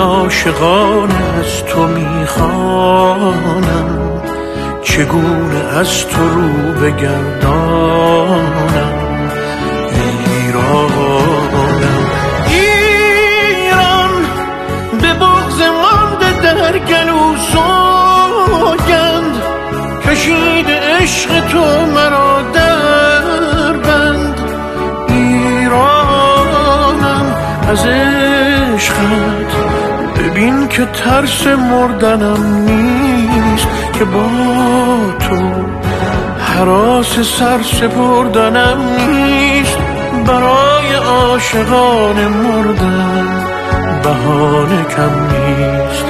عاشقانه از تو میخوانم، چگونه از تو رو بگردانم. ایران به بغض مانده در گلو سوگند، کشیده عشق تو مرا در بند. ایرانم از عشقت ببین که ترس مردنم نیست، که با تو هراس سر سپردنم نیست. برای عاشقان مردن بهانه کم نیست.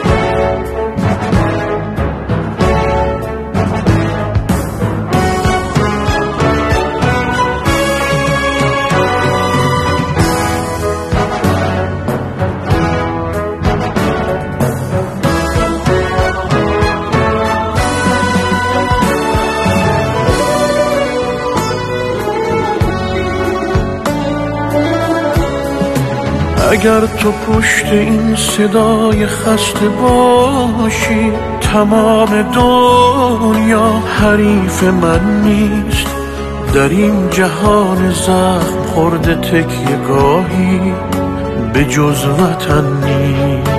اگر تو پشت این صدای خسته باشی، تمام دنیا حریف من نیست. در این جهان زخم خورده تکیه گاهی به جز وطن نیست.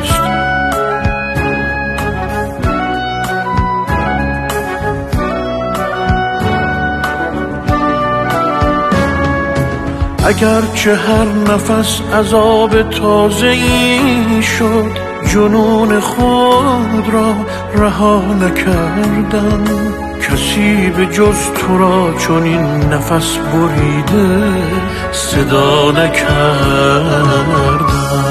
اگرچه هر نفس عذاب تازه‌ای شد، جنون خود را رها نکردم. کسی به جز تو را چون این نفس بریده صدا نکردم.